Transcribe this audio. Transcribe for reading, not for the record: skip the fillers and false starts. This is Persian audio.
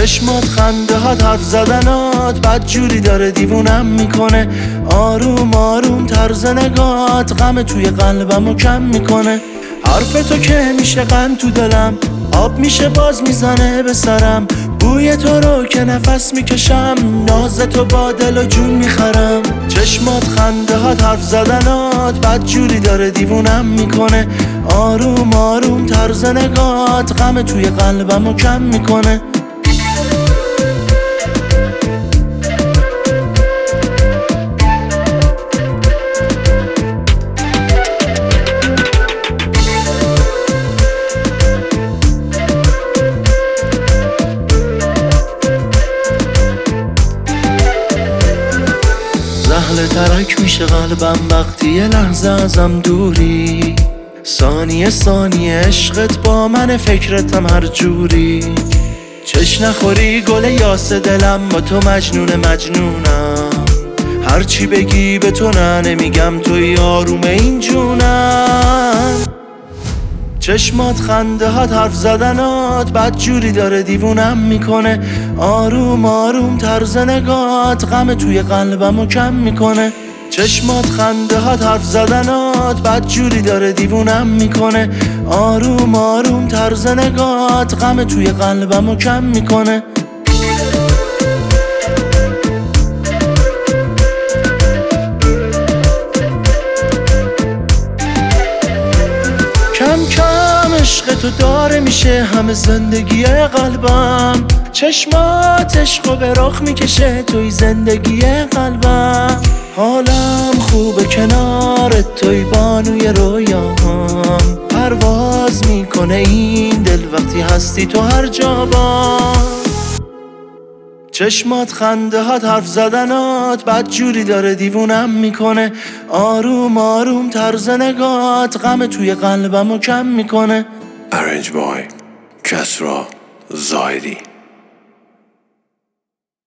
چشمات خنده هات حرف زدنات بد جوری داره دیوونم میکنه. آروم آروم طرز نگات غم توی قلبمو کم میکنه. حرف تو که میشه قند تو دلم، آب میشه باز میزنه به سرم. بوی تو رو که نفس میکشم، ناز تو با دل و جون میخرم. چشمات خنده هات حرف زدنات بد جوری داره دیوونم میکنه. آروم آروم طرز نگات غم توی قلبمو کم میکنه. زهل ترک میشه قلبم وقتی یه لحظه ازم دوری. ثانیه ثانیه عشقت با من، فکرتم هر جوری. چش نخوری گل یاس دلم، با تو مجنونم. هرچی بگی به تو نه نمیگم، توی آروم این جونم. چشمات خنده هات حرف زدنات بد جوری داره دیوونم میکنه. آروم آروم طرز نگات غم توی قلبمو کم میکنه. چشمات خنده هات حرف زدنات بد جوری داره دیوونم میکنه. آروم آروم طرز نگات غم توی قلبمو کم میکنه. کم کم عشق تو داره میشه همه زندگی قلبم. چشمات عشقو به رخ میکشه توی زندگی قلبم. حالم خوبه کنارت، توی بانوی رویام. پرواز میکنه این دل وقتی هستی تو هر جا با. چشمات خنده هات حرف زدنات بد جوری داره دیوونم میکنه. آروم آروم طرز نگات غم توی قلبمو کم میکنه. Arrange by کسرا زاهدی.